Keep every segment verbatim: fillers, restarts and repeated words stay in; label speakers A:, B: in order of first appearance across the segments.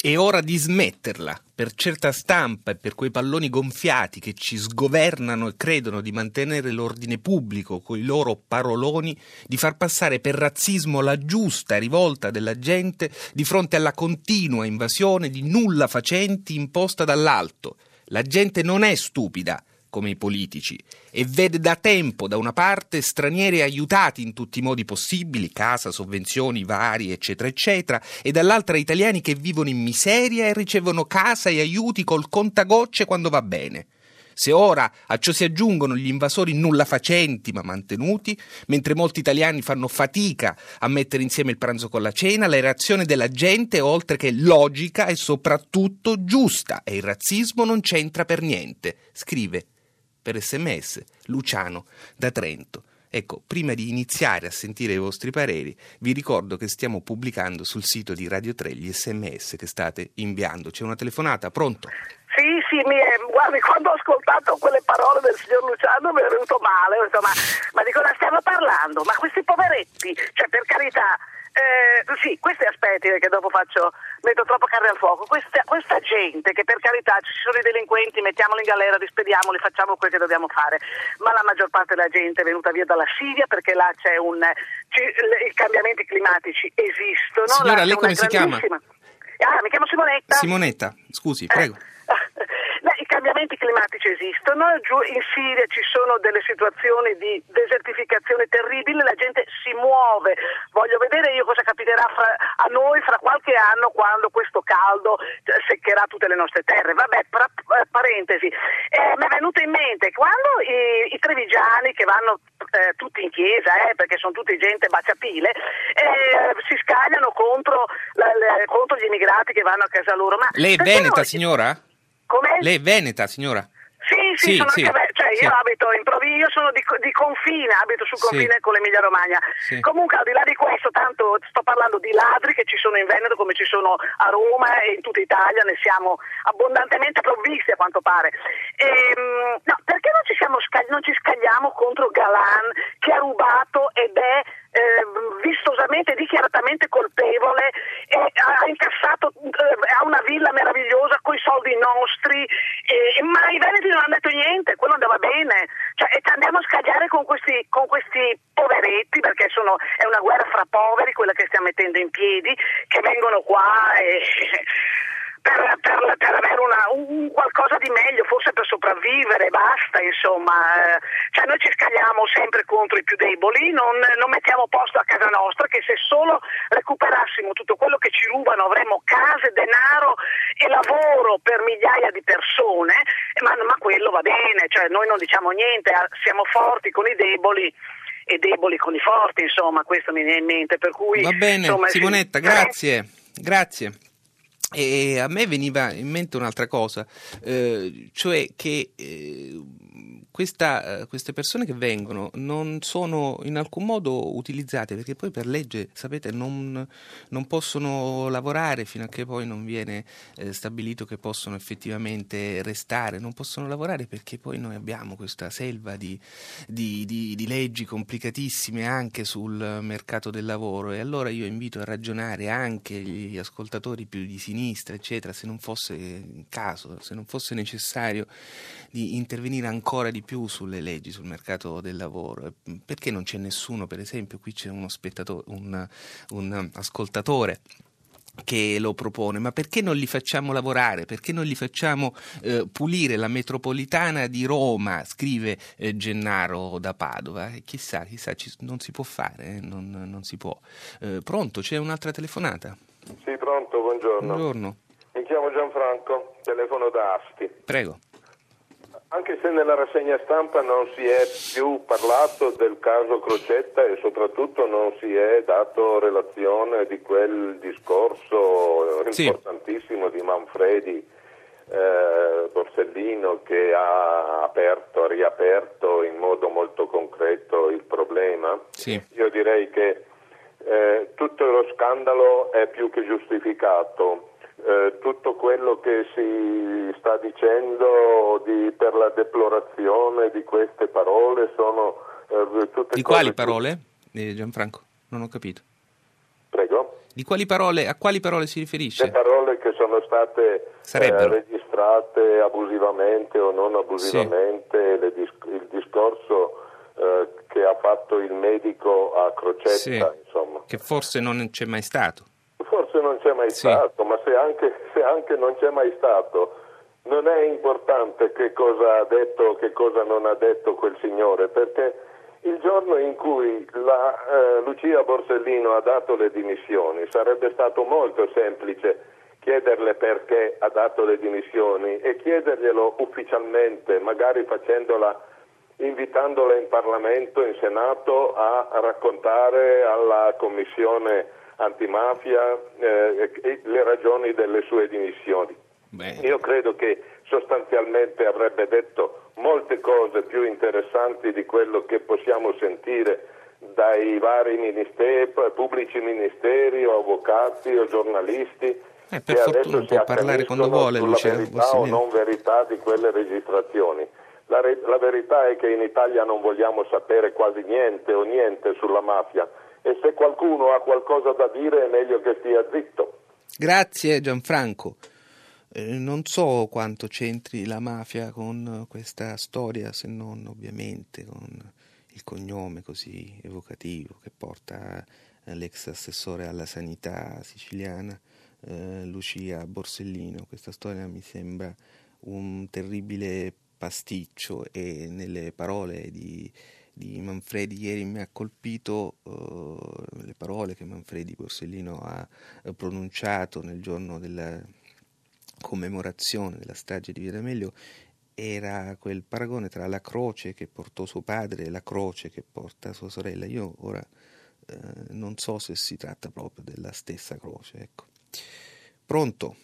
A: È ora di smetterla, per certa stampa e per quei palloni gonfiati che ci sgovernano e credono di mantenere l'ordine pubblico coi loro paroloni, di far passare per razzismo la giusta rivolta della gente di fronte alla continua invasione di nulla facenti imposta dall'alto. La gente non è stupida come i politici e vede da tempo da una parte stranieri aiutati in tutti i modi possibili, casa, sovvenzioni varie eccetera eccetera, e dall'altra italiani che vivono in miseria e ricevono casa e aiuti col contagocce quando va bene. Se ora a ciò si aggiungono gli invasori nulla facenti ma mantenuti, mentre molti italiani fanno fatica a mettere insieme il pranzo con la cena, la reazione della gente oltre che logica è soprattutto giusta e il razzismo non c'entra per niente, scrive per sms Luciano da Trento. Ecco, prima di iniziare a sentire i vostri pareri, vi ricordo che stiamo pubblicando sul sito di Radio tre gli sms che state inviando. C'è una telefonata, pronto?
B: Sì, sì, mi è, guardi, quando ho ascoltato quelle parole del signor Luciano mi è venuto male, ho detto, ma, ma di cosa stiamo parlando? Ma questi poveretti, cioè per carità, eh, sì, questi aspetti che dopo faccio, metto troppo carne al fuoco, questa, questa gente che per carità ci sono i delinquenti, mettiamoli in galera, rispediamoli, facciamo quel che dobbiamo fare, ma la maggior parte della gente è venuta via dalla Siria perché là c'è un, c'è, i cambiamenti climatici esistono.
A: Signora,
B: là
A: lei come si
B: grandissima...
A: chiama?
B: Ah, mi chiamo Simonetta.
A: Simonetta, scusi, prego.
B: Eh. I cambiamenti climatici esistono, giù in Siria ci sono delle situazioni di desertificazione terribile, la gente si muove. Voglio vedere io cosa capiterà fra, a noi fra qualche anno quando questo caldo seccherà tutte le nostre terre. Vabbè, pra, parentesi, eh, mi è venuto in mente quando i, i trevigiani che vanno eh, tutti in chiesa, eh, perché sono tutti gente baciapile, eh, si scagliano contro, la, le, contro gli immigrati che vanno a casa loro. Ma
A: lei è veneta, noi... signora?
B: Come?
A: Lei è veneta, signora?
B: Sì, sì,
A: sì
B: sono
A: sì,
B: anche, cioè
A: sì.
B: io abito in provincia, io sono di, di confine, abito sul confine
A: sì.
B: con l'Emilia Romagna. Sì. Comunque al di là di questo, tanto sto parlando di ladri che ci sono in Veneto come ci sono a Roma e in tutta Italia, ne siamo abbondantemente provvisti a quanto pare. Ehm, no, perché non ci, siamo scagli- non ci scagliamo contro Galan che ha rubato ed è eh, vistosamente, dichiaratamente colpevole e ha incassato, eh, ha una villa meravigliosa coi soldi nostri, eh, ma i veneti non hanno detto niente, quello andava bene, cioè, e andiamo a scagliare con questi, con questi poveretti perché sono, è una guerra fra poveri quella che stiamo mettendo in piedi, che vengono qua e Per, per, per avere una, un qualcosa di meglio, forse per sopravvivere, basta, insomma. Cioè noi ci scagliamo sempre contro i più deboli, non, non mettiamo posto a casa nostra, che se solo recuperassimo tutto quello che ci rubano avremmo case, denaro e lavoro per migliaia di persone, ma, ma quello va bene, cioè noi non diciamo niente, siamo forti con i deboli e deboli con i forti, insomma, questo mi viene in mente, per cui...
A: Va bene,
B: insomma,
A: Simonetta,
B: sì,
A: grazie, grazie. E a me veniva in mente un'altra cosa, eh, cioè che eh, questa, eh, queste persone che vengono non sono in alcun modo utilizzate, perché poi per legge, sapete, non, non possono lavorare fino a che poi non viene eh, stabilito che possono effettivamente restare, non possono lavorare perché poi noi abbiamo questa selva di, di, di, di leggi complicatissime anche sul mercato del lavoro, e allora io invito a ragionare anche gli ascoltatori più di sinistra, eccetera, se non fosse il caso, se non fosse necessario di intervenire ancora di più sulle leggi, sul mercato del lavoro. Perché non c'è nessuno, per esempio, qui c'è uno spettatore, un, un ascoltatore che lo propone, ma perché non li facciamo lavorare, perché non li facciamo eh, pulire la metropolitana di Roma, scrive eh, Gennaro da Padova, e chissà, chissà, ci, non si può fare, eh, non, non si può. Eh, pronto, c'è un'altra telefonata?
C: Sì, pronto, buongiorno.
A: Buongiorno.
C: Mi chiamo Gianfranco, telefono da Asti.
A: Prego.
C: Anche se nella rassegna stampa non si è più parlato del caso Crocetta e soprattutto non si è dato relazione di quel discorso
A: sì.
C: importantissimo di Manfredi eh, Borsellino, che ha aperto, ha riaperto in modo molto concreto il problema,
A: sì.
C: Io direi che eh, tutto lo scandalo è più che giustificato. Eh, tutto quello che si sta dicendo di, per la deplorazione di queste parole sono eh, tutte
A: di
C: cose
A: quali parole, eh, Gianfranco? Non ho capito.
C: Prego?
A: Di quali parole, a quali parole si riferisce?
C: Le parole che sono state eh, registrate abusivamente o non abusivamente, sì. le dis- il discorso eh, che ha fatto il medico a Crocetta, sì. insomma.
A: Che forse non c'è mai stato.
C: Forse non c'è mai sì. stato, ma se anche, se anche non c'è mai stato, non è importante che cosa ha detto o che cosa non ha detto quel signore, perché il giorno in cui la, eh, Lucia Borsellino ha dato le dimissioni sarebbe stato molto semplice chiederle perché ha dato le dimissioni e chiederglielo ufficialmente, magari facendola, invitandola in Parlamento, in Senato, a raccontare alla Commissione antimafia eh, le ragioni delle sue dimissioni. Beh. Io credo che sostanzialmente avrebbe detto molte cose più interessanti di quello che possiamo sentire dai vari ministeri, pubblici ministeri o avvocati o giornalisti
A: eh, per che adesso si può parlare quando vuole,
C: sulla
A: Lucia
C: verità
A: Borsellino.
C: o non verità di quelle registrazioni. La, re- la verità è che in Italia non vogliamo sapere quasi niente o niente sulla mafia e se qualcuno ha qualcosa da dire è meglio che stia zitto.
A: Grazie Gianfranco. Eh, non so quanto c'entri la mafia con questa storia, se non ovviamente con il cognome così evocativo che porta eh, l'ex assessore alla sanità siciliana, eh, Lucia Borsellino. Questa storia mi sembra un terribile pasticcio e nelle parole di, di Manfredi ieri mi ha colpito eh, le parole che Manfredi Borsellino ha eh, pronunciato nel giorno della commemorazione della strage di Via D'Amelio. Era quel paragone tra la croce che portò suo padre e la croce che porta sua sorella. Io ora eh, non so se si tratta proprio della stessa croce, ecco. Pronto?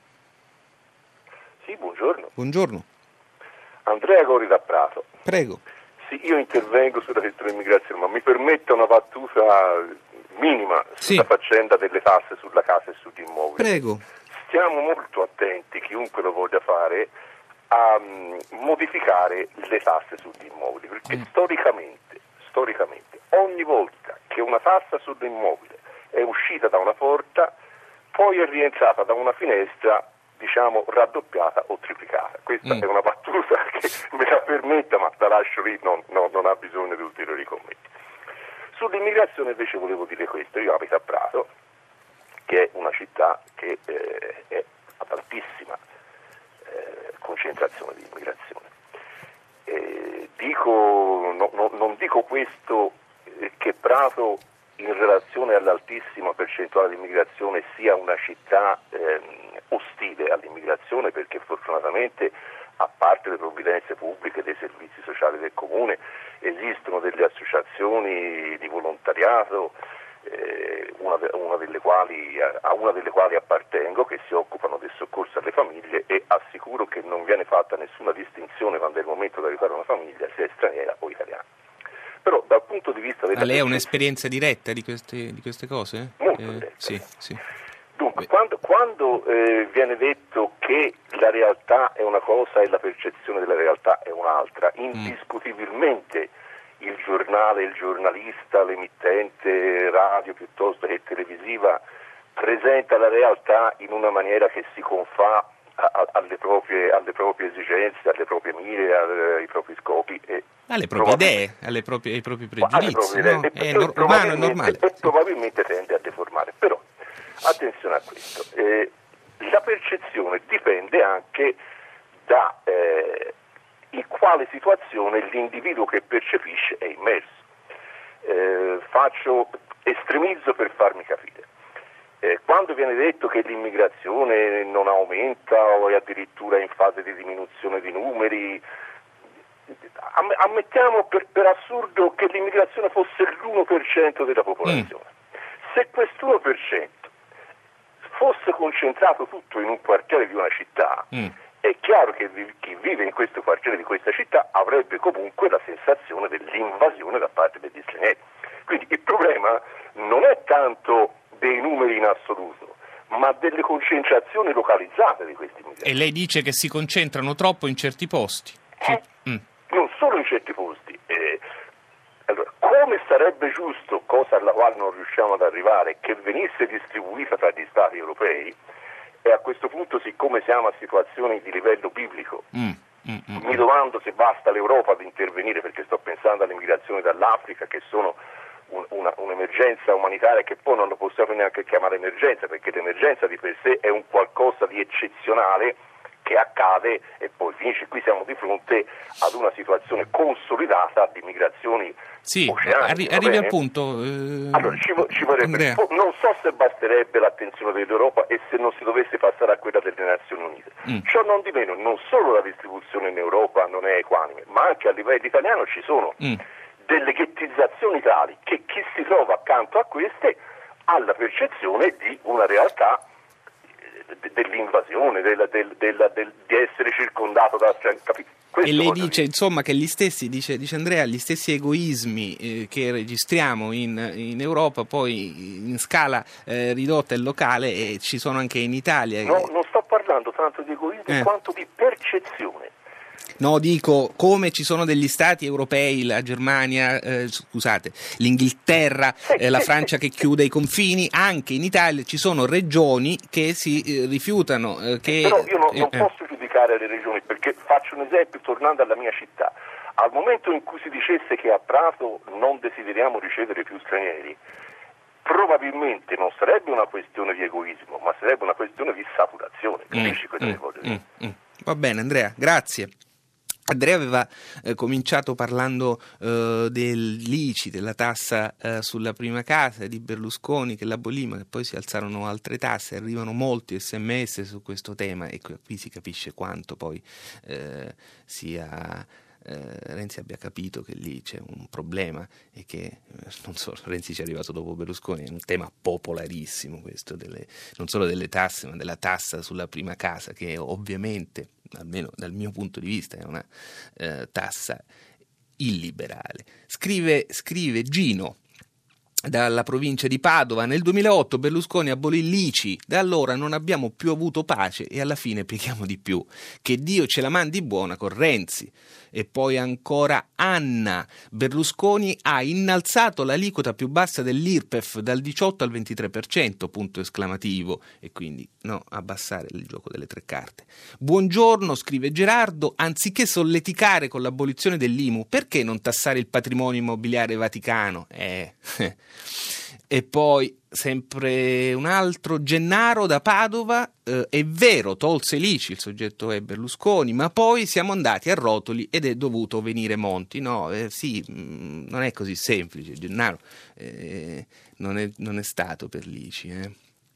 D: Sì, buongiorno.
A: Buongiorno.
D: Andrea Gori da Prato.
A: Prego.
D: Sì, io intervengo sulla questione dell'immigrazione, ma mi permetta una battuta minima sulla sì. faccenda delle tasse sulla casa e sugli immobili.
A: Prego.
D: Stiamo molto attenti, chiunque lo voglia fare, a um, modificare le tasse sugli immobili, perché mm. storicamente, storicamente, ogni volta che una tassa sull'immobile è uscita da una porta, poi è rientrata da una finestra, diciamo, raddoppiata o triplicata. Questa mm. è una battuta che me la permetta, ma la lascio lì, non, non, non ha bisogno di ulteriori commenti. Sull'immigrazione invece volevo dire questo, io abito a Prato, che è una città che eh, è ad altissima eh, concentrazione di immigrazione. Eh, dico, no, no, non dico questo eh, che Prato in relazione all'altissima percentuale di immigrazione sia una città eh, ostile all'immigrazione, perché fortunatamente, a parte le provvidenze pubbliche dei servizi sociali del comune, esistono delle associazioni di volontariato, eh, una, de- una delle quali, a una delle quali appartengo, che si occupano del soccorso alle famiglie, e assicuro che non viene fatta nessuna distinzione quando è il momento di aiutare una famiglia, sia straniera o italiana. Però dal punto di vista della...
A: Ma lei ha un'esperienza diretta di queste, di queste cose?
D: Molto
A: eh,
D: diretta.
A: Sì, sì.
D: Dunque, Beh. quando, quando eh, viene detto che la realtà è una cosa e la percezione della realtà è un'altra, indiscutibilmente mm. il giornale, il giornalista, l'emittente radio piuttosto che televisiva presenta la realtà in una maniera che si confà a, a, alle, proprie, alle proprie esigenze, alle proprie mire, alle, ai propri scopi e
A: alle proprie idee, alle proprie, ai propri pregiudizi, no?
D: Idee,
A: è nor- umano, è normale.
D: E probabilmente tende a deformare, però attenzione a questo, eh, la percezione dipende anche da eh, in quale situazione l'individuo che percepisce è immerso. Eh, faccio, estremizzo per farmi capire. Eh, quando viene detto che l'immigrazione non aumenta o è addirittura in fase di diminuzione di numeri, ammettiamo per, per assurdo che l'immigrazione fosse l'uno per cento della popolazione. Mm. Se quest'uno per cento fosse concentrato tutto in un quartiere di una città, mm. è chiaro che chi vive in questo quartiere di questa città avrebbe comunque la sensazione dell'invasione da parte degli stranieri. Quindi il problema non è tanto dei numeri in assoluto, ma delle concentrazioni localizzate di questi immigrati.
A: E lei dice che si concentrano troppo in certi posti?
D: Eh, mm. Non solo in certi posti. Eh, allora, come come sarebbe giusto, cosa alla quale non riusciamo ad arrivare, che venisse distribuita tra gli Stati europei, e a questo punto, siccome siamo a situazioni di livello biblico, mm, mm, mm, mi domando se basta l'Europa ad intervenire, perché sto pensando alle migrazioni dall'Africa, che sono un, una, un'emergenza umanitaria che poi non lo possiamo neanche chiamare emergenza, perché l'emergenza di per sé è un qualcosa di eccezionale che accade, e poi finisce. Qui siamo di fronte ad una situazione consolidata di migrazioni
A: sì,
D: oceaniche.
A: Arri- arrivi al punto. Eh,
D: allora, ci, ci vorrebbe, non so se basterebbe l'attenzione dell'Europa e se non si dovesse passare a quella delle Nazioni Unite. Mm. Ciò non di meno, non solo la distribuzione in Europa non è equanime, ma anche a livello italiano ci sono mm. delle ghettizzazioni tali che chi si trova accanto a queste ha la percezione di una realtà dell'invasione, della, del, della, del, di essere circondato da... Cioè,
A: e lei dice lì. Insomma che gli stessi, dice, dice Andrea, gli stessi egoismi eh, che registriamo in, in Europa poi in scala eh, ridotta e locale e ci sono anche in Italia.
D: No, non sto parlando tanto di egoismo eh. quanto di percezione.
A: No, dico, come ci sono degli stati europei, la Germania, eh, scusate, l'Inghilterra, eh, la Francia che chiude i confini, anche in Italia ci sono regioni che si eh, rifiutano. Eh, che,
D: Però io non, non
A: eh,
D: posso giudicare le regioni, perché faccio un esempio tornando alla mia città. Al momento in cui si dicesse che a Prato non desideriamo ricevere più stranieri, probabilmente non sarebbe una questione di egoismo, ma sarebbe una questione di saturazione. Capisci cosa ne voglio dire?
A: Mm, mm. Va bene, Andrea, grazie. Andrea aveva eh, cominciato parlando eh, dell'I C I, della tassa eh, sulla prima casa di Berlusconi che l'abolì, ma che poi si alzarono altre tasse, arrivano molti sms su questo tema e qui si capisce quanto poi eh, sia... Eh, Renzi abbia capito che lì c'è un problema e che eh, non solo Renzi ci è arrivato dopo Berlusconi, è un tema popolarissimo questo, delle, non solo delle tasse ma della tassa sulla prima casa, che ovviamente, almeno dal mio punto di vista, è una eh, tassa illiberale. Scrive, scrive Gino dalla provincia di Padova: nel duemilaotto Berlusconi abolì l'I C I, da allora non abbiamo più avuto pace e alla fine preghiamo di più, che Dio ce la mandi buona con Renzi. E poi ancora Anna: Berlusconi ha innalzato l'aliquota più bassa dell'I R P E F dal diciotto al ventitré per cento, punto esclamativo, e quindi no, abbassare il gioco delle tre carte. Buongiorno, scrive Gerardo, anziché solleticare con l'abolizione dell'I M U, perché non tassare il patrimonio immobiliare vaticano? Eh... E poi sempre un altro, Gennaro da Padova: eh, è vero, tolse l'I C I, il soggetto è Berlusconi, ma poi siamo andati a rotoli ed è dovuto venire Monti. No, eh, sì, mh, non è così semplice, Gennaro, eh, non, è, non è stato per l'I C I. Eh.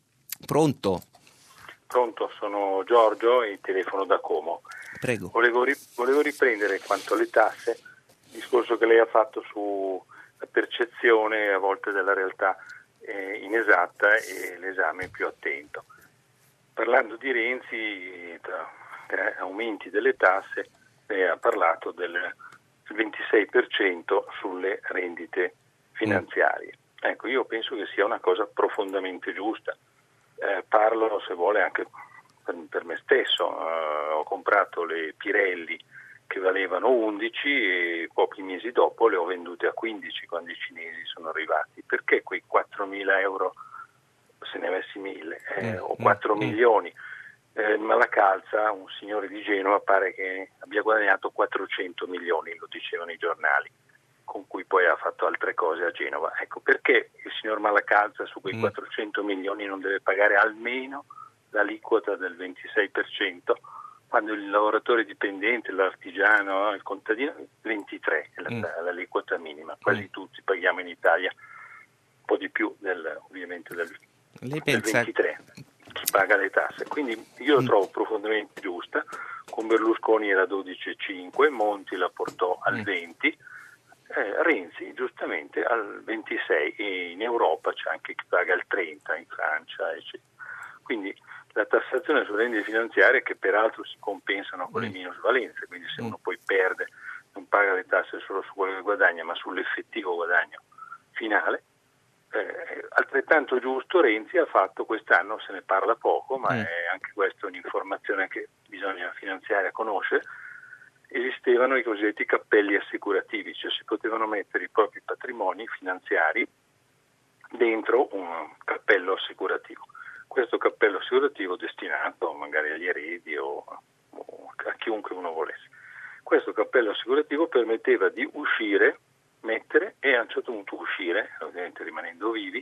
A: Pronto?
E: Pronto, sono Giorgio e telefono da Como.
A: Prego.
E: Volevo, ri- volevo riprendere quanto alle tasse, il discorso che lei ha fatto su la percezione a volte della realtà eh, inesatta e l'esame più attento. Parlando di Renzi, tra, tra aumenti delle tasse, lei ha parlato del ventisei per cento sulle rendite finanziarie. Ecco, io penso che sia una cosa profondamente giusta. Eh, parlo, se vuole, anche per, per me stesso. Eh, ho comprato le Pirelli che valevano undici e pochi mesi dopo le ho vendute a quindici quando i cinesi sono arrivati. Perché quei quattromila euro, se ne avessi mille, eh, mm, o quattro mm, milioni? Eh, Malacalza, un signore di Genova, pare che abbia guadagnato quattrocento milioni, lo dicevano i giornali, con cui poi ha fatto altre cose a Genova. Ecco, perché il signor Malacalza su quei mm. quattrocento milioni non deve pagare almeno l'aliquota del ventisei per cento, quando il lavoratore dipendente, l'artigiano, il contadino, ventitré è la, mm. l'aliquota minima. Quasi mm. tutti paghiamo in Italia un po' di più del, ovviamente del,
A: Lei
E: del
A: pensa...
E: ventitré, chi paga le tasse. Quindi io la mm. trovo profondamente giusta. Con Berlusconi era dodici virgola cinque, Monti la portò al mm. venti, eh, Renzi giustamente al ventisei, e in Europa c'è anche chi paga il trenta, in Francia, eccetera. Quindi la tassazione sulle rendite finanziarie, che peraltro si compensano con le minusvalenze, quindi se uno poi perde non paga le tasse solo su quello che guadagna ma sull'effettivo guadagno finale. Eh, altrettanto giusto Renzi ha fatto quest'anno, se ne parla poco, ma mm. è anche questa un'informazione che bisogna finanziaria conoscere, esistevano i cosiddetti cappelli assicurativi, cioè si potevano mettere i propri patrimoni finanziari dentro un cappello assicurativo. Questo cappello assicurativo destinato magari agli eredi o, o a chiunque uno volesse. Questo cappello assicurativo permetteva di uscire, mettere e a un certo punto uscire, ovviamente rimanendo vivi,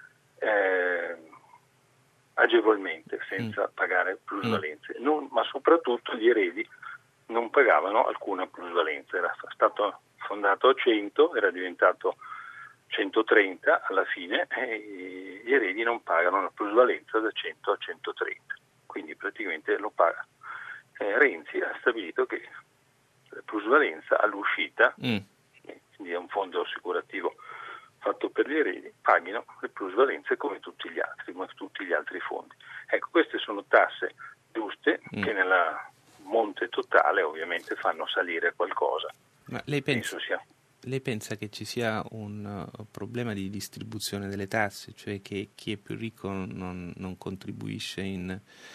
E: eh, agevolmente, senza mm. pagare plusvalenze. Non, ma soprattutto gli eredi non pagavano alcuna plusvalenza. Era stato fondato a cento, era diventato centotrenta alla fine, e gli eredi non pagano la plusvalenza da cento a centotrenta, quindi praticamente lo paga. Eh, Renzi ha stabilito che la plusvalenza all'uscita, mm. quindi è un fondo assicurativo fatto per gli eredi, paghino le plusvalenze come tutti gli altri, come tutti gli altri fondi. Ecco, queste sono tasse giuste mm. che nella monte totale ovviamente fanno salire qualcosa.
A: Ma lei pensa, sia... lei pensa che ci sia un uh, problema di distribuzione delle tasse, cioè che chi è più ricco non, non contribuisce in,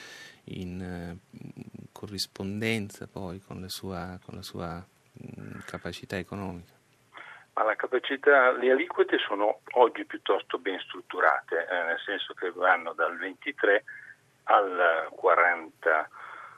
A: in uh, corrispondenza poi con la sua, con la sua mh, capacità economica?
E: Ma la capacità, le aliquote sono oggi piuttosto ben strutturate, eh, nel senso che vanno dal ventitré al quarantatré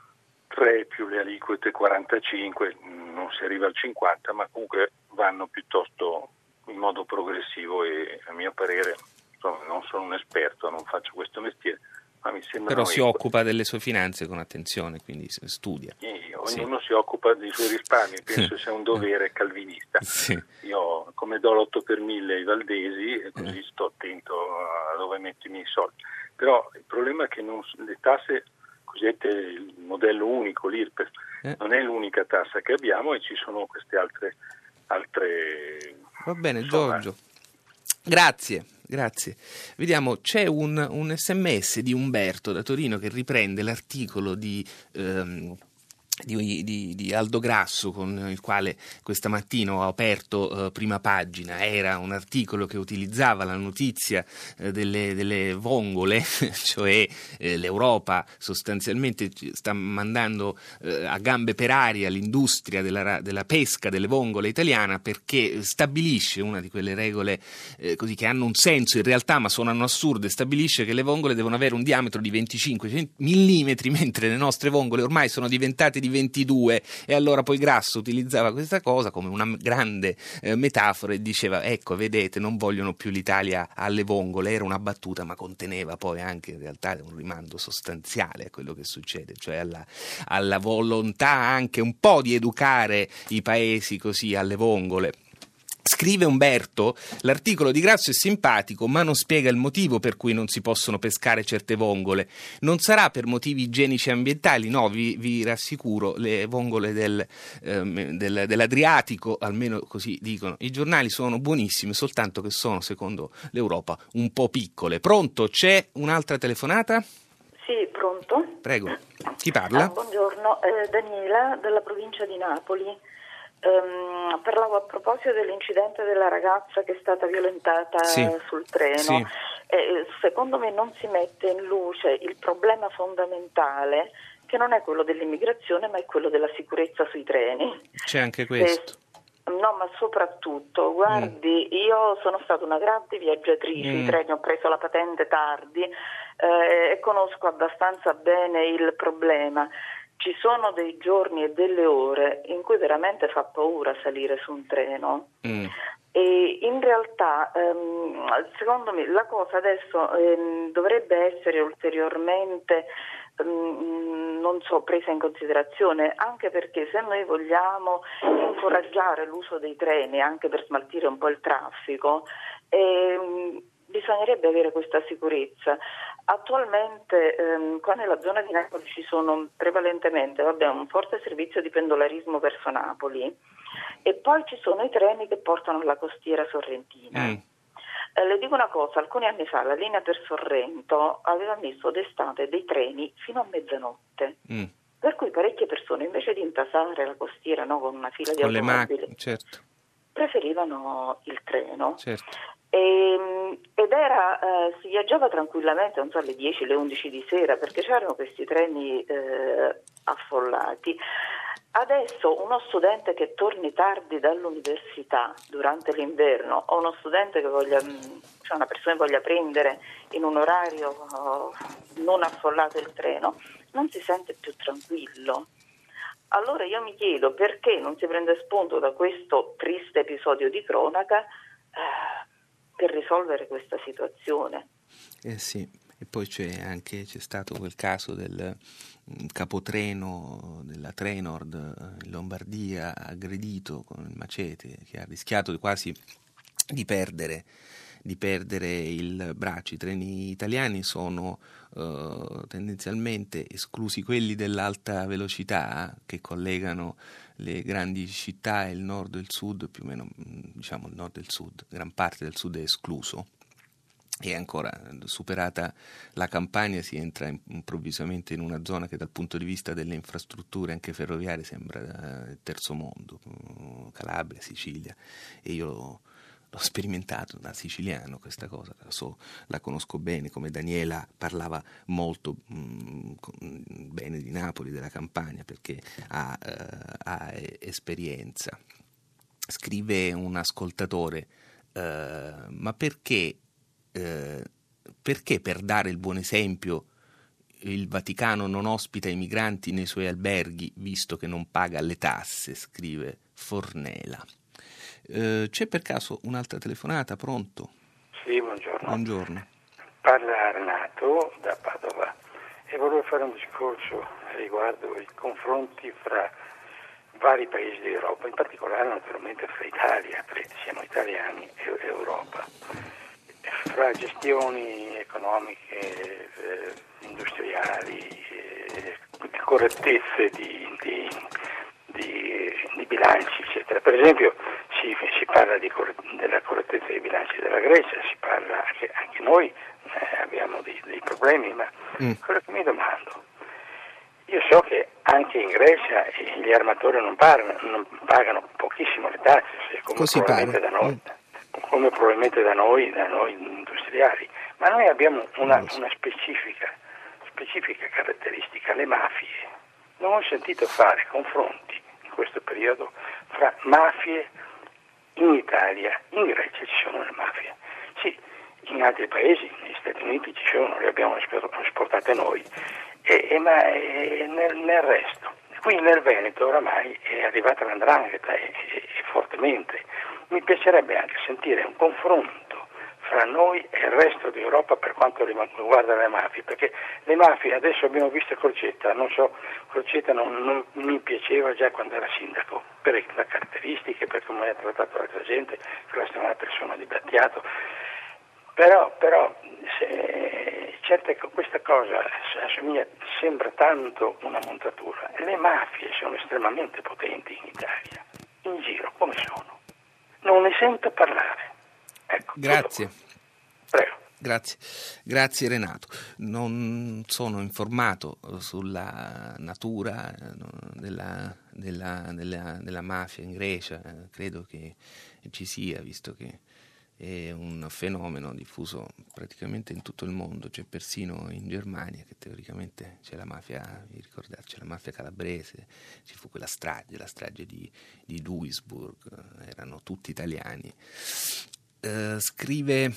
E: più le aliquote quarantacinque, non si arriva al cinquanta, ma comunque vanno piuttosto in modo progressivo e a mio parere, insomma, non sono un esperto, non faccio questo mestiere, ma mi sembra.
A: Però si occupa delle sue finanze con attenzione, quindi studia.
E: Sì, ognuno sì. si occupa dei suoi risparmi, penso sia un dovere calvinista.
A: Sì.
E: Io come do l'otto per mille ai valdesi e così sto attento a dove metto i miei soldi. Però il problema è che non, le tasse cosiddette, il modello unico, l'I R P E F, eh. non è l'unica tassa che abbiamo e ci sono queste altre altre.
A: Va bene, insomma. Giorgio. Grazie, grazie. Vediamo, c'è un, un sms di Umberto da Torino che riprende l'articolo di, ehm, di, di, di Aldo Grasso con il quale questa mattina ho aperto eh, Prima Pagina. Era un articolo che utilizzava la notizia eh, delle, delle vongole, cioè eh, l'Europa sostanzialmente sta mandando eh, a gambe per aria l'industria della, della pesca delle vongole italiana, perché stabilisce una di quelle regole eh, così che hanno un senso in realtà ma suonano assurde. Stabilisce che le vongole devono avere un diametro di venticinque millimetri, mentre le nostre vongole ormai sono diventate di ventidue, e allora poi Grasso utilizzava questa cosa come una grande eh, metafora e diceva: ecco, vedete, non vogliono più l'Italia alle vongole. Era una battuta, ma conteneva poi anche in realtà un rimando sostanziale a quello che succede, cioè alla, alla volontà anche un po' di educare i paesi così alle vongole. Scrive Umberto: l'articolo di Grasso è simpatico, ma non spiega il motivo per cui non si possono pescare certe vongole. Non sarà per motivi igienici e ambientali? No, vi, vi rassicuro, le vongole del, ehm, del, dell'Adriatico, almeno così dicono i giornali, sono buonissime, soltanto che sono, secondo l'Europa, un po' piccole. Pronto? C'è un'altra telefonata?
F: Sì, pronto?
A: Prego. Chi parla?
F: Ah, buongiorno, eh, Daniela, della provincia di Napoli. Um, parlavo a proposito dell'incidente della ragazza che è stata violentata
A: sì.
F: sul treno.
A: Sì.
F: Eh, secondo me non si mette in luce il problema fondamentale, che non è quello dell'immigrazione ma è quello della sicurezza sui treni.
A: C'è anche questo.
F: Eh, no, ma soprattutto, guardi, mm. io sono stata una grande viaggiatrice, mm. i treni, ho preso la patente tardi eh, e conosco abbastanza bene il problema. Ci sono dei giorni e delle ore in cui veramente fa paura salire su un treno mm. e in realtà ehm, secondo me la cosa adesso ehm, dovrebbe essere ulteriormente ehm, non so, presa in considerazione, anche perché se noi vogliamo incoraggiare l'uso dei treni anche per smaltire un po' il traffico, ehm, bisognerebbe avere questa sicurezza. Attualmente ehm, qua nella zona di Napoli ci sono prevalentemente vabbè, un forte servizio di pendolarismo verso Napoli e poi ci sono i treni che portano alla costiera sorrentina. Mm. Eh, le dico una cosa, alcuni anni fa la linea per Sorrento aveva messo d'estate dei treni fino a mezzanotte. Mm. Per cui parecchie persone, invece di intasare la costiera, no, con una fila di
A: con
F: automobili,
A: le macchine, certo,
F: preferivano il treno.
A: Certo.
F: E, ed era eh, si viaggiava tranquillamente, non so, alle dieci, alle undici di sera, perché c'erano questi treni eh, affollati. Adesso uno studente che torni tardi dall'università durante l'inverno o uno studente che voglia, cioè una persona che voglia prendere in un orario oh, non affollato il treno, non si sente più tranquillo. Allora io mi chiedo perché non si prende spunto da questo triste episodio di cronaca eh, per risolvere questa situazione.
A: Eh sì. E poi c'è anche c'è stato quel caso del capotreno della Trenord in Lombardia aggredito con il macete, che ha rischiato quasi di perdere di perdere il braccio. I treni italiani sono eh, tendenzialmente, esclusi quelli dell'alta velocità che collegano le grandi città e il nord e il sud, più o meno diciamo il nord e il sud, gran parte del sud è escluso. E ancora, superata la Campania, si entra improvvisamente in una zona che dal punto di vista delle infrastrutture anche ferroviarie sembra il terzo mondo, Calabria, Sicilia, e io l'ho, l'ho sperimentato da siciliano questa cosa, la, so, la conosco bene, come Daniela parlava molto mh, bene di Napoli, della Campania, perché ha, uh, ha esperienza. Scrive un ascoltatore, uh, ma perché Eh, perché per dare il buon esempio il Vaticano non ospita i migranti nei suoi alberghi visto che non paga le tasse, scrive Fornela. Eh, c'è per caso un'altra telefonata? Pronto?
G: Sì, buongiorno.
A: Buongiorno.
G: Parla Renato da Padova e volevo fare un discorso riguardo i confronti fra vari paesi d'Europa, in particolare naturalmente fra Italia, perché siamo italiani, e Europa. Fra gestioni economiche, eh, industriali, eh, correttezze di, di, di, di bilanci, eccetera. Per esempio si, si parla di corret- della correttezza dei bilanci della Grecia, si parla anche, anche noi eh, abbiamo dei, dei problemi, ma mm. quello che mi domando, io so che anche in Grecia gli armatori non pagano, non pagano pochissimo le tasse, come
A: Così
G: probabilmente
A: pare.
G: da noi. Mm. come probabilmente da noi, da noi industriali, ma noi abbiamo una, una specifica, specifica caratteristica, le mafie. Non ho sentito fare confronti in questo periodo fra mafie in Italia, in Grecia ci sono le mafie. Sì, in altri paesi, negli Stati Uniti ci sono, le abbiamo esportate noi, e, e, ma e nel, nel resto. Qui nel Veneto oramai è arrivata l'andrangheta e, e, e fortemente. Mi piacerebbe anche sentire un confronto fra noi e il resto d'Europa per quanto riguarda le mafie, perché le mafie, adesso abbiamo visto Crocetta, non so, Crocetta non, non mi piaceva già quando era sindaco, per le caratteristiche, per come ha trattato l'altra gente, questa è una persona di Battiato, però, però se, certe, questa cosa assomiglia, sembra tanto una montatura. Le mafie sono estremamente potenti in Italia, in giro come sono? Non ne sento parlare. Ecco,
A: grazie.
G: Prego.
A: Grazie. Grazie Renato. Non sono informato sulla natura della, della, della, della mafia in Grecia, credo che ci sia, visto che è un fenomeno diffuso praticamente in tutto il mondo, c'è persino in Germania che teoricamente c'è la mafia, vi ricordate, c'è la mafia calabrese, ci fu quella strage, la strage di, di Duisburg, erano tutti italiani. Eh, scrive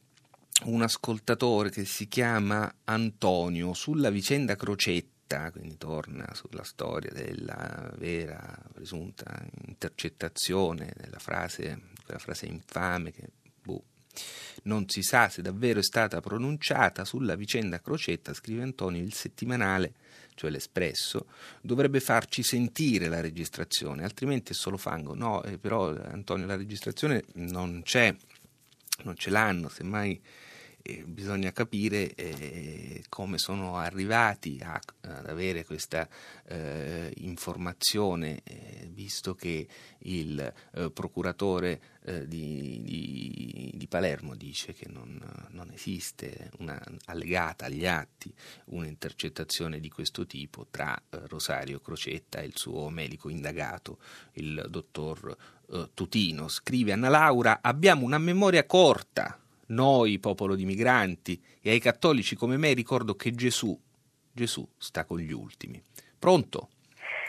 A: un ascoltatore che si chiama Antonio sulla vicenda Crocetta, quindi torna sulla storia della vera presunta intercettazione della frase, quella frase infame che boh, non si sa se davvero è stata pronunciata. Sulla vicenda Crocetta, scrive Antonio, il settimanale, cioè l'Espresso, dovrebbe farci sentire la registrazione, altrimenti è solo fango. No, eh, però Antonio, la registrazione non c'è, non ce l'hanno, semmai eh, bisogna capire eh, come sono arrivati a, ad avere questa eh, informazione, eh, visto che il eh, procuratore eh, di, di, di Palermo dice che non, non esiste una allegata agli atti un'intercettazione di questo tipo tra eh, Rosario Crocetta e il suo medico indagato, il dottor eh, Tutino. Scrive Anna Laura: abbiamo una memoria corta noi, popolo di migranti, e ai cattolici come me ricordo che Gesù, Gesù sta con gli ultimi. Pronto?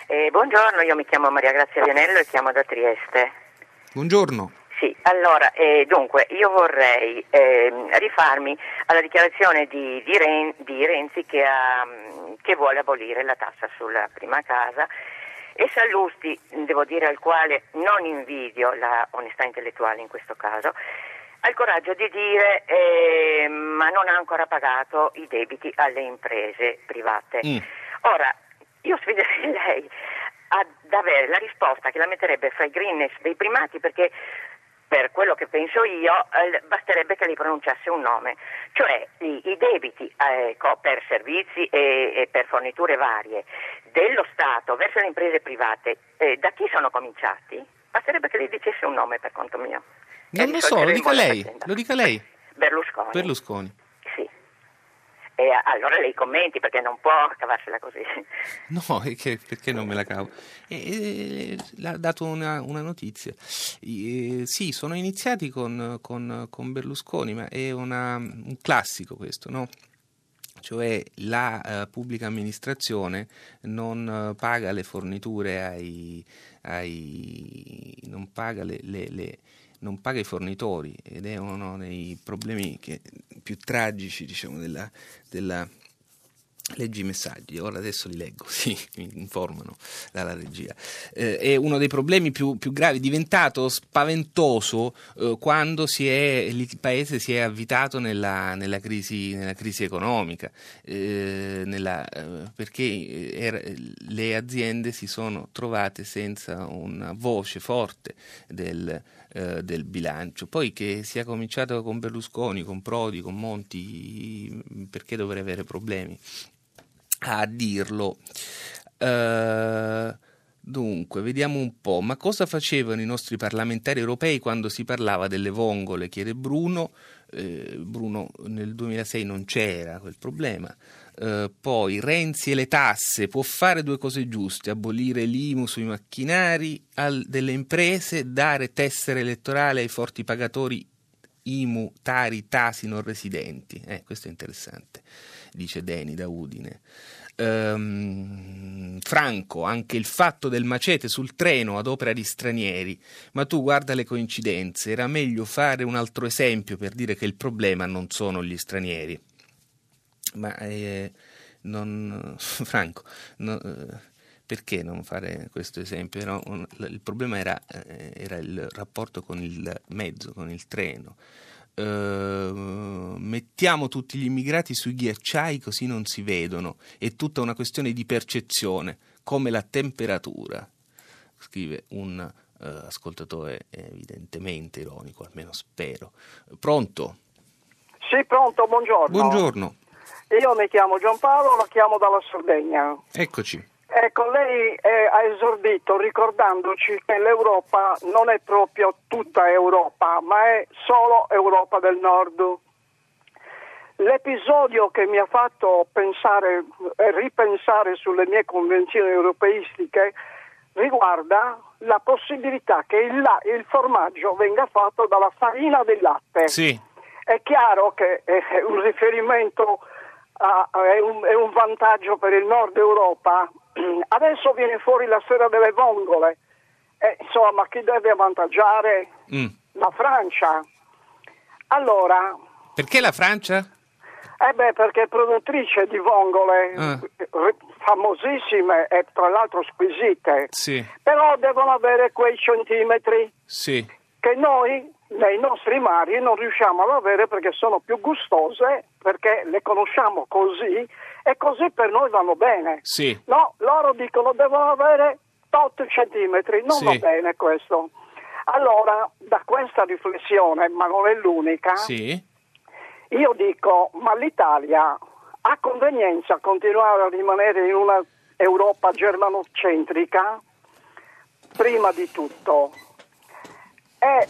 H: Eh, buongiorno, io mi chiamo Maria Grazia Vianello e chiamo da Trieste.
A: Buongiorno.
H: Sì, allora, eh, dunque, io vorrei eh, rifarmi alla dichiarazione di, di, Ren, di Renzi che, ha, che vuole abolire la tassa sulla prima casa, e Sallusti, devo dire, al quale non invidio la onestà intellettuale in questo caso, ha il coraggio di dire eh, ma non ha ancora pagato i debiti alle imprese private. Mm. Ora, io sfiderei lei ad avere la risposta che la metterebbe fra i Greenpeace dei primati, perché per quello che penso io eh, basterebbe che lei pronunciasse un nome, cioè i, i debiti eh, per servizi e, e per forniture varie dello Stato verso le imprese private, eh, da chi sono cominciati? Basterebbe che lei dicesse un nome per conto mio.
A: Non lo so, lo dica lei, lo dica lei.
H: Berlusconi.
A: Berlusconi.
H: Sì. E allora lei commenti, perché non può cavarsela così.
A: No, perché, perché non me la cavo? E, e, l'ha dato una, una notizia. E, sì, sono iniziati con, con, con Berlusconi, ma è una, un classico questo, no? Cioè la uh, pubblica amministrazione non uh, paga le forniture ai, ai non paga le, le, le non paga i fornitori, ed è uno dei problemi che, più tragici, diciamo, della, della leggi i messaggi, ora adesso li leggo, sì, mi informano dalla regia. Eh, è uno dei problemi più, più gravi, diventato spaventoso eh, quando si è, il paese si è avvitato nella, nella, crisi, nella crisi economica, eh, nella, eh, perché era, le aziende si sono trovate senza una voce forte del, eh, del bilancio. Poi che sia cominciato con Berlusconi, con Prodi, con Monti, perché dovrei avere problemi a dirlo? Uh, dunque, vediamo un po'. Ma cosa facevano i nostri parlamentari europei quando si parlava delle vongole? Chiede Bruno. Eh, Bruno, nel duemilasei non c'era quel problema. Uh, poi Renzi e le tasse, può fare due cose giuste: abolire l'I M U sui macchinari al, delle imprese, dare tessera elettorale ai forti pagatori I M U, Tari, Tasi non residenti. Eh, questo è interessante, dice Deni da Udine. Um, Franco, anche il fatto del macete sul treno ad opera di stranieri, ma tu guarda le coincidenze, era meglio fare un altro esempio per dire che il problema non sono gli stranieri. Ma eh, non Franco, no, eh, perché non fare questo esempio? Era un, il problema era, eh, era il rapporto con il mezzo, con il treno. Uh, mettiamo tutti gli immigrati sui ghiacciai così non si vedono, è tutta una questione di percezione, come la temperatura, scrive un uh, ascoltatore evidentemente ironico, almeno spero. Pronto?
I: Sì, pronto, buongiorno.
A: Buongiorno.
I: Io mi chiamo Giampaolo, la chiamo dalla Sardegna.
A: Eccoci.
I: Ecco, lei eh, ha esordito ricordandoci che l'Europa non è proprio tutta Europa, ma è solo Europa del Nord. L'episodio che mi ha fatto pensare e ripensare sulle mie convenzioni europeistiche riguarda la possibilità che il, la- il formaggio venga fatto dalla farina del latte.
A: Sì.
I: È chiaro che è un riferimento, a, è, un, è un vantaggio per il Nord Europa. Adesso viene fuori la storia delle vongole, eh, insomma, chi deve avvantaggiare? Mm. La Francia. Allora,
A: perché la Francia?
I: Eh beh, perché è produttrice di vongole
A: ah.
I: famosissime e tra l'altro squisite,
A: sì.
I: Però devono avere quei centimetri
A: sì.
I: che noi nei nostri mari non riusciamo ad avere, perché sono più gustose, perché le conosciamo così e così per noi vanno bene.
A: Sì.
I: No, loro dicono devono avere otto centimetri, non
A: sì.
I: va bene questo. Allora, da questa riflessione, ma non è l'unica,
A: sì.
I: io dico, ma l'Italia ha convenienza a continuare a rimanere in una Europa germanocentrica? Prima di tutto. E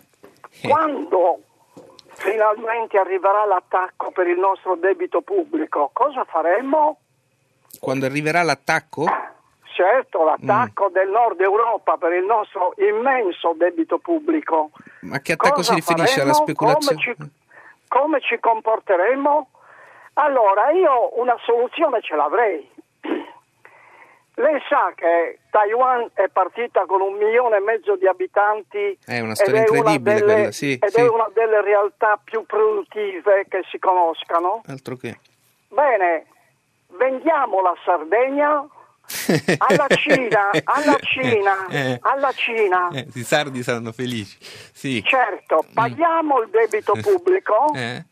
I: quando finalmente arriverà l'attacco per il nostro debito pubblico, cosa faremo?
A: Quando arriverà l'attacco?
I: Certo, l'attacco mm. del Nord Europa per il nostro immenso debito pubblico.
A: Ma che attacco
I: cosa
A: si riferisce
I: faremo?
A: alla speculazione?
I: Come ci, come ci comporteremo? Allora, io una soluzione ce l'avrei. lei sa che Taiwan è partita con un milione e mezzo di abitanti.
A: È una storia
I: ed è
A: incredibile
I: una delle,
A: quella, sì,
I: ed
A: sì.
I: è una delle realtà più produttive che si conoscano.
A: Altro che.
I: Bene, vendiamo la Sardegna alla Cina, alla Cina,
A: eh,
I: alla Cina.
A: Eh, i sardi saranno felici. Sì.
I: Certo, paghiamo mm. il debito pubblico
A: eh.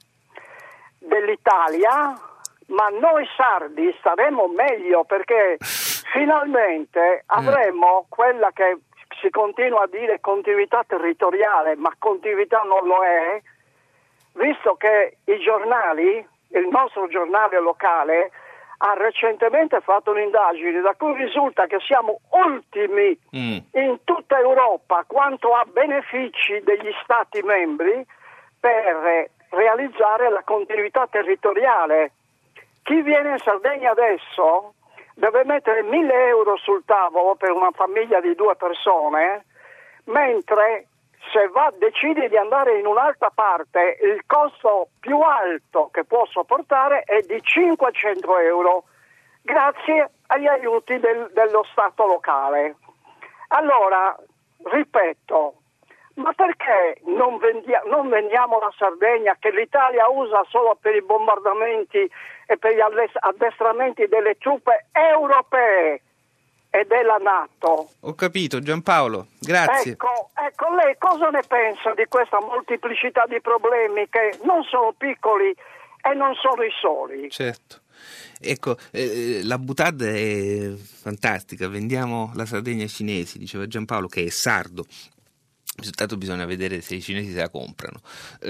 I: dell'Italia, ma noi sardi staremo meglio perché finalmente avremo quella che si continua a dire continuità territoriale, ma continuità non lo è, visto che i giornali, il nostro giornale locale, ha recentemente fatto un'indagine da cui risulta che siamo ultimi mm. in tutta Europa quanto a benefici degli Stati membri per realizzare la continuità territoriale. Chi viene in Sardegna adesso deve mettere mille euro sul tavolo per una famiglia di due persone, mentre se va, decide di andare in un'altra parte, il costo più alto che può sopportare è di cinquecento euro, grazie agli aiuti del, dello Stato locale. Allora, ripeto, ma perché non, vendia, non vendiamo la Sardegna, che l'Italia usa solo per i bombardamenti e per gli addestramenti delle truppe europee e della NATO?
A: Ho capito, Giampaolo, grazie.
I: Ecco, ecco, lei cosa ne pensa di questa molteplicità di problemi che non sono piccoli e non sono i soli?
A: Certo. Ecco, eh, la boutade è fantastica, vendiamo la Sardegna ai cinesi, diceva Giampaolo, che è sardo. Intanto bisogna vedere se i cinesi se la comprano.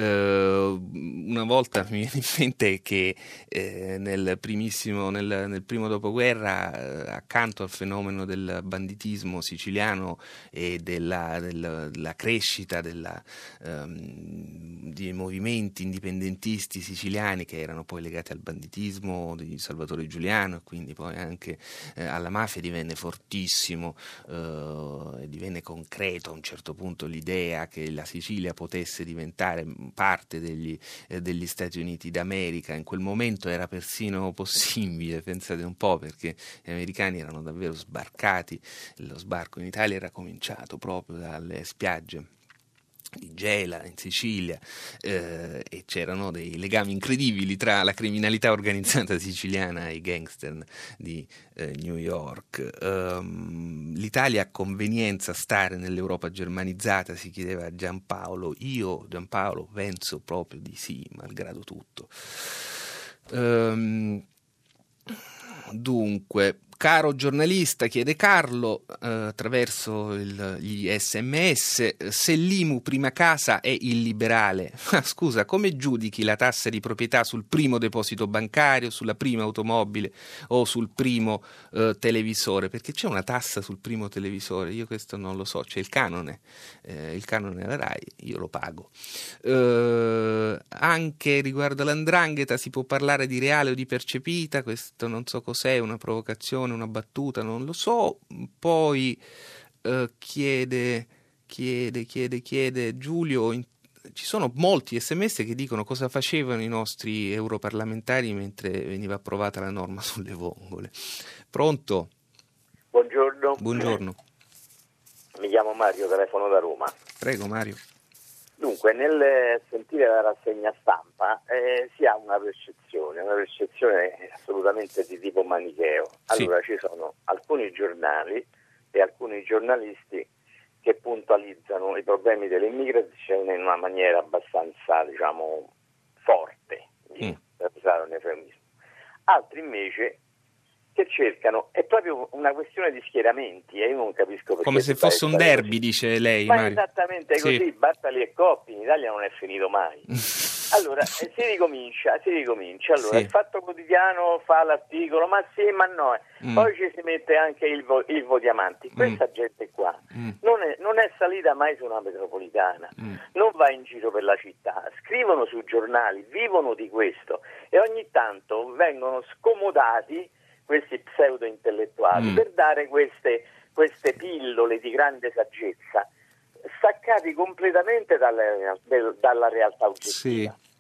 A: Uh, una volta mi viene in mente che eh, nel primissimo, nel, nel primo dopoguerra, eh, accanto al fenomeno del banditismo siciliano e della, della, della crescita della, um, di movimenti indipendentisti siciliani che erano poi legati al banditismo di Salvatore Giuliano e quindi poi anche eh, alla mafia, divenne fortissimo uh, e divenne concreto a un certo punto l'idea che la Sicilia potesse diventare parte degli, eh, degli Stati Uniti d'America. In quel momento era persino possibile, pensate un po', perché gli americani erano davvero sbarcati, lo sbarco in Italia era cominciato proprio dalle spiagge di Gela in Sicilia eh, e c'erano dei legami incredibili tra la criminalità organizzata siciliana e i gangster di eh, New York. Um, L'Italia ha convenienza stare nell'Europa germanizzata, si chiedeva a Giampaolo. Io, Giampaolo, penso proprio di sì, malgrado tutto. Um, dunque, caro giornalista, chiede Carlo eh, attraverso il, gli sms, se l'I M U prima casa è illiberale, ma scusa, come giudichi la tassa di proprietà sul primo deposito bancario, sulla prima automobile o sul primo eh, televisore? Perché c'è una tassa sul primo televisore, io questo non lo so, c'è il canone, eh, il canone alla Rai, io lo pago. Eh, anche riguardo all'andrangheta si può parlare di reale o di percepita, questo non so cos'è, una provocazione, una battuta, non lo so. Poi eh, chiede chiede chiede chiede Giulio, in, ci sono molti sms che dicono cosa facevano i nostri europarlamentari mentre veniva approvata la norma sulle vongole. Pronto?
J: Buongiorno.
A: Buongiorno.
J: Mi chiamo Mario, telefono da Roma.
A: Prego Mario.
J: Dunque, nel sentire la rassegna stampa eh, si ha una percezione, una percezione assolutamente di tipo manicheo. Allora sì. Ci sono alcuni giornali e alcuni giornalisti che puntualizzano i problemi dell'immigrazione in una maniera abbastanza, diciamo, forte, mm. per usare un eufemismo. Altri invece che cercano, è proprio una questione di schieramenti e io non capisco perché.
A: Come se fosse un derby, così. Dice lei,
J: ma
A: Mario.
J: Esattamente sì. Così, Bartali e Coppi in Italia non è finito mai. Allora si ricomincia, si ricomincia. Allora sì. Il Fatto Quotidiano fa l'articolo, ma sì, ma no. Mm. Poi ci si mette anche il, vo- il Vodiamanti. Questa mm. gente qua mm. non, è, non è salita mai su una metropolitana, mm. non va in giro per la città, scrivono sui giornali, vivono di questo e ogni tanto vengono scomodati questi pseudo intellettuali mm. per dare queste, queste pillole di grande saggezza staccati completamente dalla, dalla realtà oggettiva. Sì.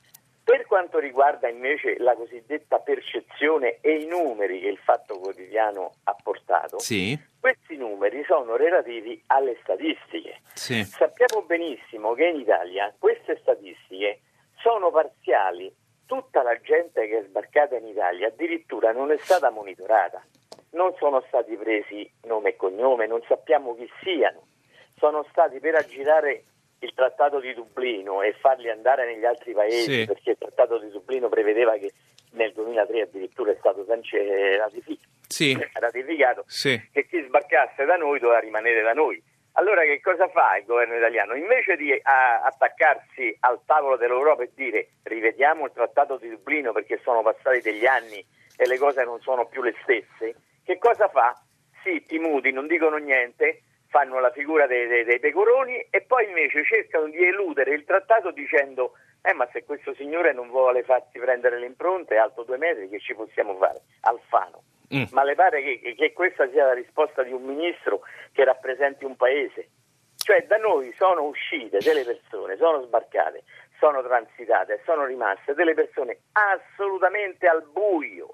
J: Per quanto riguarda invece la cosiddetta percezione e i numeri che il Fatto Quotidiano ha portato,
A: sì.
J: questi numeri sono relativi alle statistiche.
A: Sì.
J: Sappiamo benissimo che in Italia queste statistiche sono parziali. Tutta la gente che è sbarcata in Italia addirittura non è stata monitorata, non sono stati presi nome e cognome, non sappiamo chi siano, sono stati per aggirare il Trattato di Dublino e farli andare negli altri paesi, sì. perché il Trattato di Dublino prevedeva che nel duemilatré addirittura è stato ratificato,
A: sì.
J: ratificato
A: sì.
J: che chi sbarcasse da noi doveva rimanere da noi. Allora che cosa fa il governo italiano? Invece di a, attaccarsi al tavolo dell'Europa e dire rivediamo il Trattato di Dublino perché sono passati degli anni e le cose non sono più le stesse, che cosa fa? Zitti, muti, non dicono niente, fanno la figura dei, dei, dei pecoroni e poi invece cercano di eludere il trattato dicendo eh ma se questo signore non vuole farsi prendere le impronte alto due metri che ci possiamo fare? Alfano. Mm. Ma le pare che, che questa sia la risposta di un ministro che rappresenti un paese? Cioè da noi sono uscite delle persone, sono sbarcate, sono transitate, sono rimaste delle persone assolutamente al buio.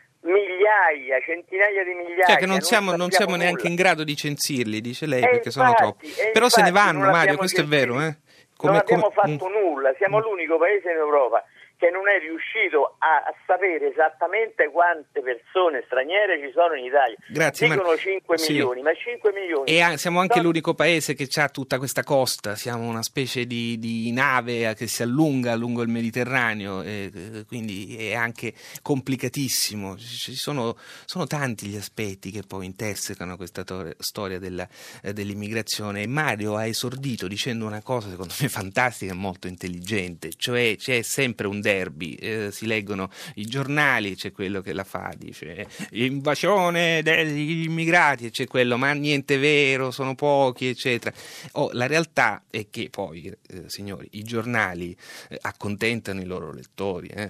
J: Migliaia, centinaia di migliaia.
A: Cioè che non siamo,
J: non
A: non siamo
J: nulla.
A: neanche in grado di censirli, dice lei,
J: e
A: perché
J: infatti,
A: sono troppi. Però se ne vanno, Mario, questo
J: censito.
A: è vero. Eh?
J: Come, non abbiamo
A: come...
J: fatto nulla, siamo l'unico paese in Europa che non è riuscito a, a sapere esattamente quante persone straniere ci sono in Italia.
A: Grazie,
J: dicono
A: ma...
J: cinque
A: sì.
J: milioni, ma cinque milioni.
A: E a, siamo anche
J: no.
A: l'unico paese che ha tutta questa costa, siamo una specie di, di nave che si allunga lungo il Mediterraneo, e, quindi è anche complicatissimo. Ci sono, sono tanti gli aspetti che poi intersecano questa to- storia della, eh, dell'immigrazione. E Mario ha esordito dicendo una cosa secondo me fantastica e molto intelligente, cioè c'è sempre un derby, eh, si leggono i giornali, c'è quello che la fa, dice invasione degli immigrati, e c'è quello ma niente vero, sono pochi, eccetera. Oh, la realtà è che poi, eh, signori, i giornali eh, accontentano i loro lettori, eh.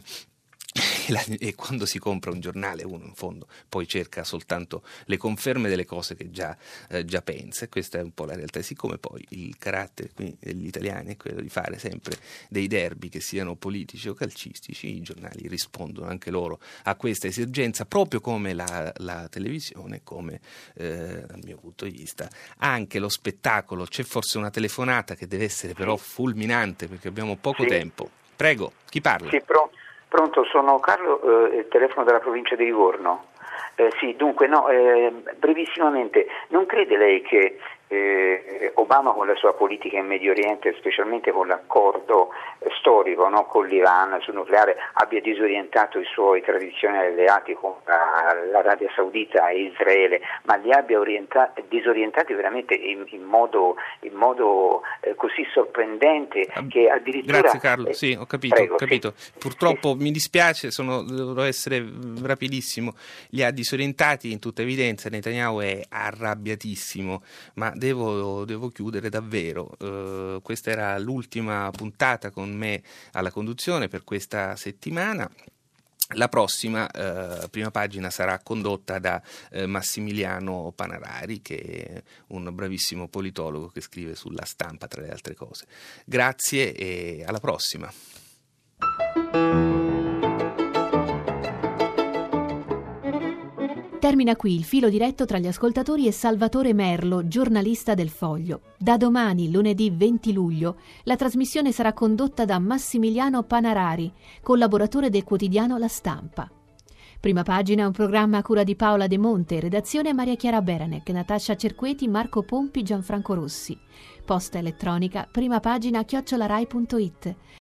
A: E quando si compra un giornale uno in fondo poi cerca soltanto le conferme delle cose che già, eh, già pensa, e questa è un po' la realtà. Siccome poi il carattere qui degli italiani è quello di fare sempre dei derby, che siano politici o calcistici, i giornali rispondono anche loro a questa esigenza, proprio come la, la televisione, come eh, dal mio punto di vista anche lo spettacolo. C'è forse una telefonata che deve essere però fulminante perché abbiamo poco
K: sì.
A: tempo. Prego, chi parla?
K: Sì, pro- pronto, sono Carlo, eh, il telefono della provincia di Livorno. Eh, sì, dunque, no, eh, brevissimamente, non crede lei che eh, Obama con la sua politica in Medio Oriente, specialmente con l'accordo eh, storico, no, con l'Iran sul nucleare, abbia disorientato i suoi tradizionali alleati come l'Arabia Saudita e Israele, ma li abbia orienta- disorientati veramente in, in modo, in modo eh, così sorprendente che addirittura...
A: Grazie Carlo, sì, ho capito,
K: Prego,
A: ho capito.
K: Sì.
A: Purtroppo
K: sì.
A: mi dispiace, sono, dovrò essere rapidissimo, li ha disorientati in tutta evidenza. Netanyahu è arrabbiatissimo, ma devo, devo chiudere davvero. Uh, questa era l'ultima puntata con me alla conduzione per questa settimana. La prossima eh, prima pagina sarà condotta da eh, Massimiliano Panarari, che è un bravissimo politologo che scrive sulla Stampa, tra le altre cose. Grazie e alla prossima.
L: Termina qui il filo diretto tra gli ascoltatori e Salvatore Merlo, giornalista del Foglio. Da domani, lunedì venti luglio, la trasmissione sarà condotta da Massimiliano Panarari, collaboratore del quotidiano La Stampa. Prima pagina è un programma a cura di Paola De Monte, redazione Maria Chiara Beranec, Natascia Cerqueti, Marco Pompi, Gianfranco Rossi. Posta elettronica, prima pagina chiocciolarai punto it.